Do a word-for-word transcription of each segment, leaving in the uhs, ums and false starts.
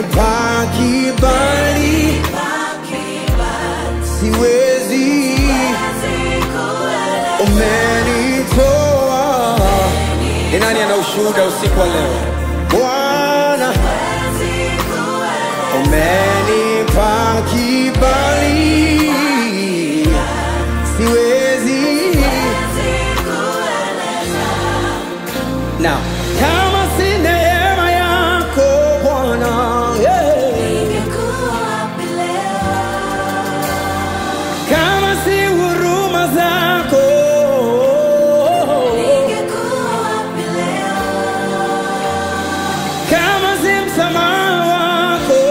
umenipa kibali, siwezi, umenitoa. Ni nani ana ushuhuda usiku wa leo? Bwana umenipa kibali, siwezi. Now, kama si neema yako Bwana, yeah. Kama si huruma zako, kama si msamaha wako,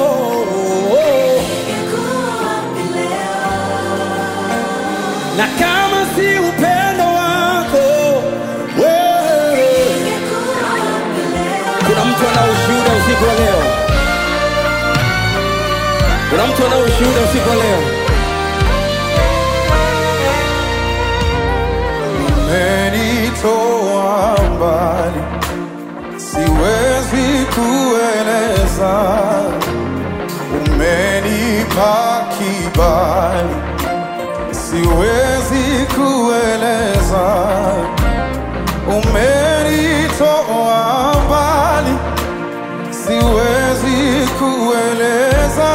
na kama si upendo wako, wewe. Kuna mtu ana ushuhuda usiku wa leo? Kuna mtu ana ushuhuda usiku wa leo? Umenitoa mbali, siwezi kueleza. Umenipa kibali, siwezi kueleza. Umenitoa mbali, siwezi kueleza.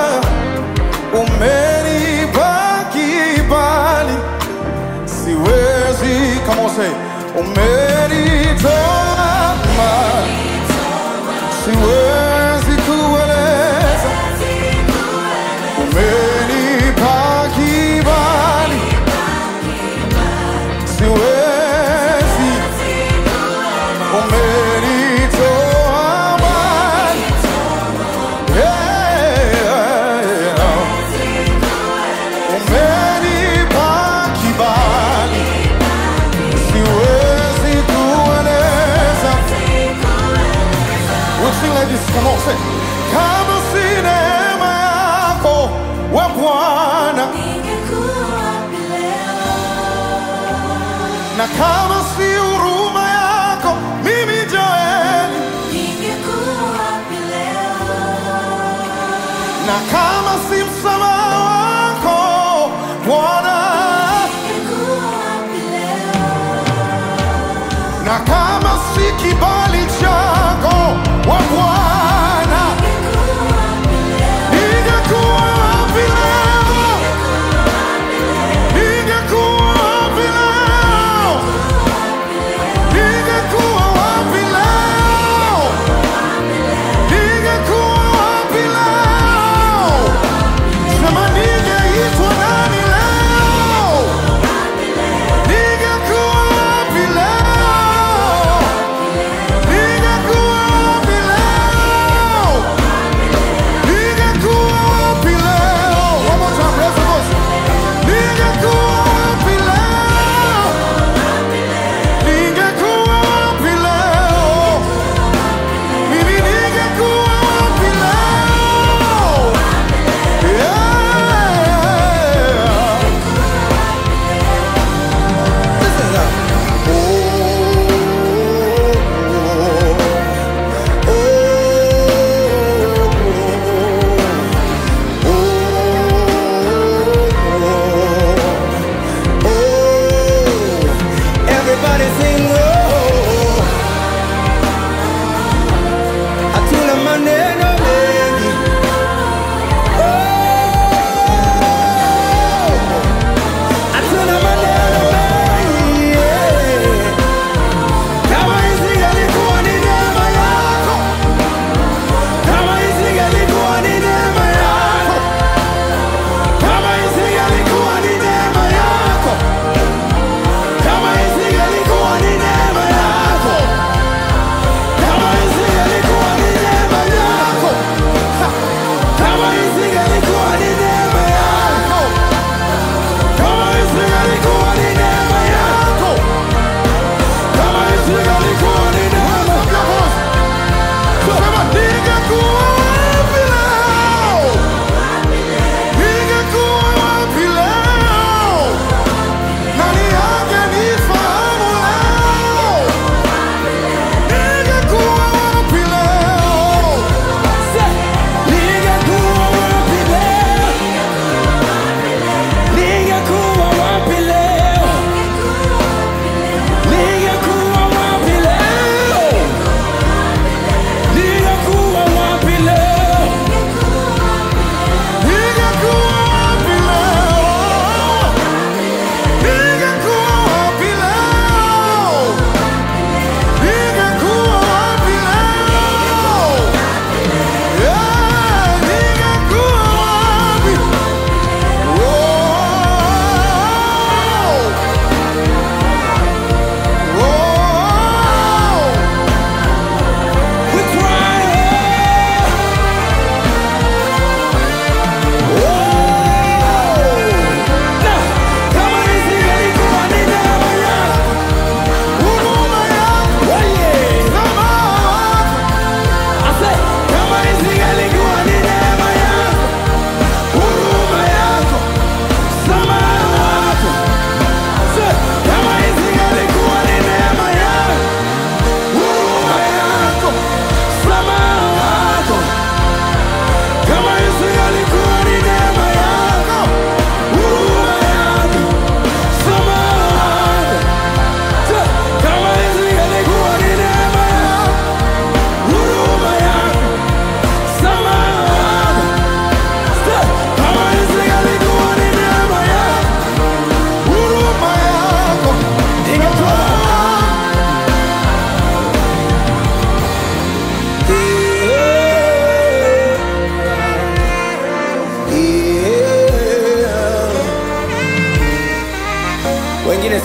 Umenipa kibali, siwezi, come on say, umenitoa mbali, siwezi kueleza. Umenipa kibali, siwezi, umenitoa mbali, yeah. Umenipa kibali, siwezi kueleza. We'll sing like this, come on, say. Kama si neema yako we Bwana, na kama si huruma yako mimi Joel, na kama si msamaha wako Bwana, na kama si kibali chako we Bwana, ningekuwa wapi leo? Ningekuwa wapi leo? Ningekuwa wapi leo? Ningekuwa wapi leo? Sema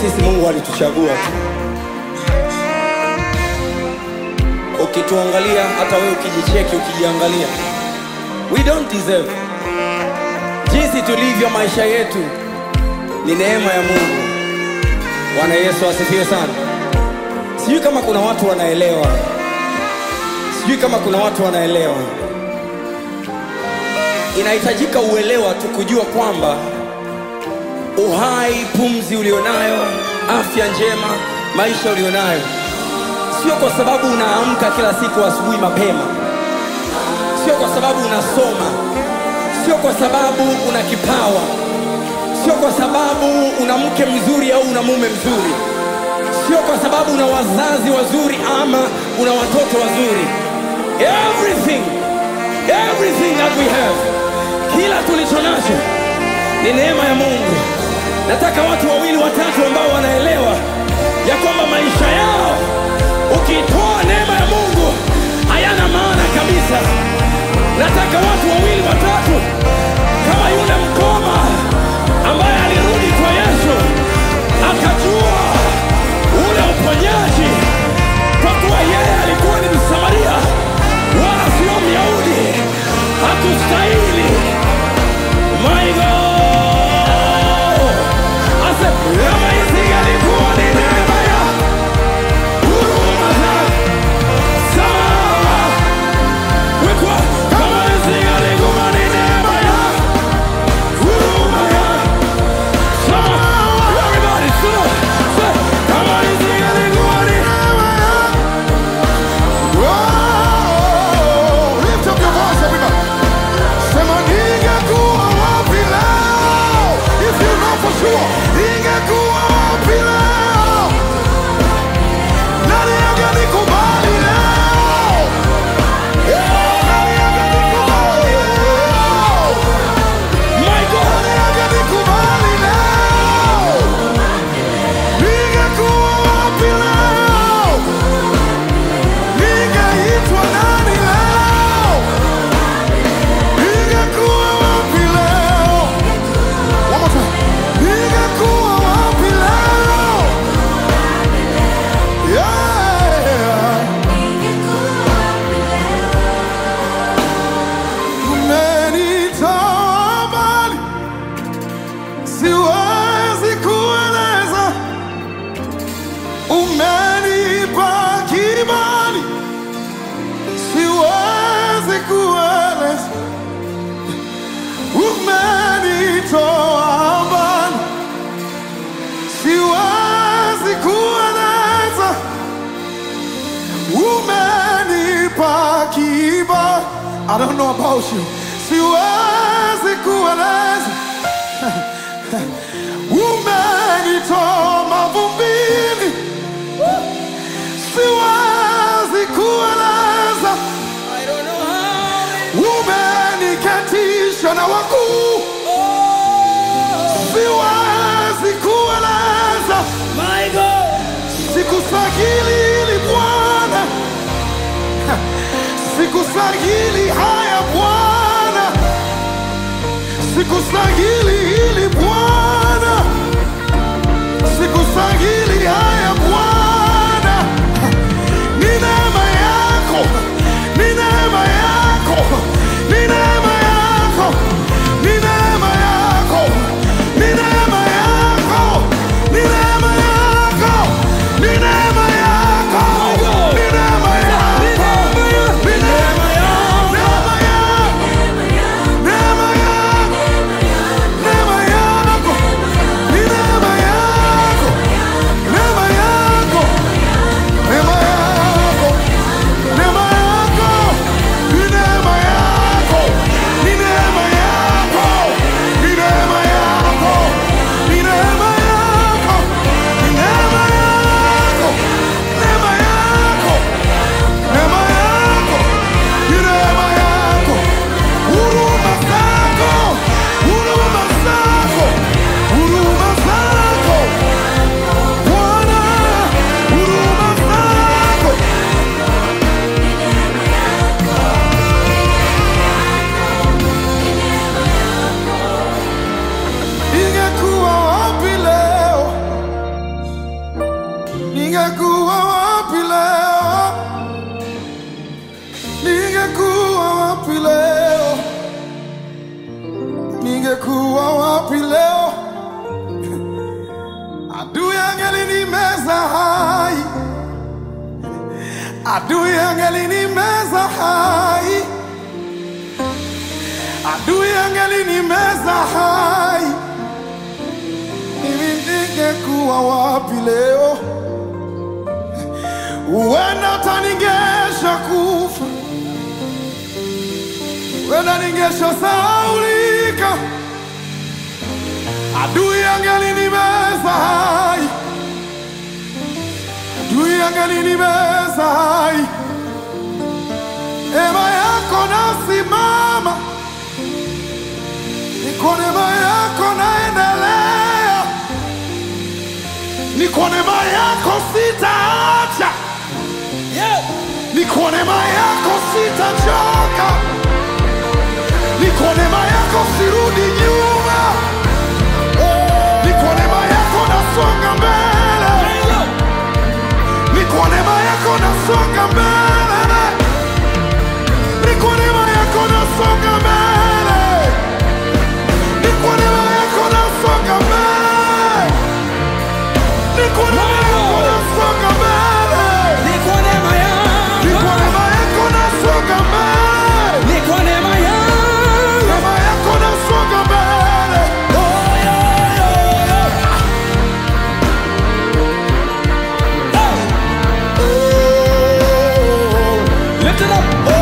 sisi Mungu alituchagua tu. Ukituangalia, hata wewe ukijicheki, ukijiangalia, we don't deserve. Jinsi tulivyo, maisha yetu ni neema ya Mungu. Bwana Yesu asifiwe sana. Sijui kama kuna watu wanaelewa. Sijui kama kuna watu wanaelewa. Inahitajika uelewa tu kujua kwamba uhai, pumzi ulionayo, afya njema, maisha ulionayo, sio kwa sababu unaamka kila siku asubuhi mapema. Sio kwa sababu unasoma. Sio kwa sababu una kipawa. Sio kwa sababu una mke mzuri au una mume mzuri. Sio kwa sababu una wazazi wazuri ama una watoto wazuri. Everything, everything that we have, kila tulicho nacho ni neema ya Mungu. Nataka watu wawili watatu ambao wanaelewa ya kwamba maisha yao ukitoa neema ya Mungu hayana maana kabisa. Nataka watu wawili watatu kama yule mkoma ambaye alirudi kwa Yesu akajua ule uponyaji, kwa kuwa yeye alikuwa ni Msamaria wala sio Myahudi, hakustahili. My God, ase kama isingelikuwa ni neema ya huruma sawa, wekwa kama isingelikuwa ni neema ya huruma sawa. Everybody sit up, say kama isingelikuwa ni neema ya. Whoa, lift up your voice, everybody. Sema ningekuwa wapi leo? If you know for sure, ningekuwa wapi leo? Nani angenikubali leo? Yeah, nani angenikubali leo? My God, Nani angenikubali leo? Ningekuwa wapi leo? Ningeitwa nani leo? Ningekuwa wapi leo? One more time. Ningekuwa wapi leo? Yeah. Umenitoa mbali, siwezi kueleza. Umenipa kibali, siwezi kueleza. Umenitoa mbali, siwezi kueleza. Umenipa kibali, I don't know about you, siwezi kueleza. Umenitoa mavumbini, siwezi kueleza. I don't know how. Umeniketisha na wakuu, siwezi kueleza. My God, Sikustahili ili Bwana, sikustahili haya Bwana, sikustahili ili Bwana, sikustahili haya Bwana. Ni neema yako, ni neema yako, ni neema yako, ni neema yako, ni neema yako, ni neema yako, ni neema yako, ni neema yako, ni neema yako, neema yako, neema yako, neema yako, ni neema yako, wapi leo? Ningekuwa wapi leo? Adui angelinimeza hai, adui angelinimeza hai, adui angelinimeza hai. Mimi ningekuwa wapi leo? Huenda hata ningesha kufa, huenda ningesha sahaulika. Adui angelinimeza hai, adui angelinimeza hai. Neema yako nasimama, ni kwa neema yako naendelea, ni kwa neema yako sitaacha, Yeah. ni kwa neema yako sitachoka, ni kwa neema yako sirudi nyuma, ni kwa neema yako nasonga mbele, ni kwa neema yako nasonga mbele, ni kwa neema yako nasonga mbele, ni kwa neema yako nasonga mbele, ni kwa neema yako nasonga mbele. Ni kwa neema yako. Ni kwa neema yako nasonga mbele. Ni kwa neema yako. Neema yako nasonga mbele. Oh, yeah, yeah, yeah. Hey. Oh, Lift it up. Oh.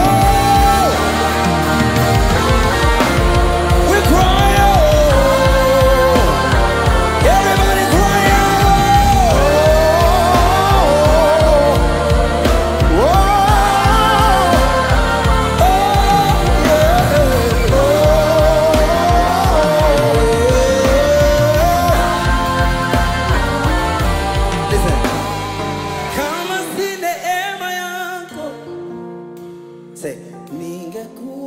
We cry out. Everybody cry out. oh, oh, Listen. Kama si neema yako, say, ningekuwa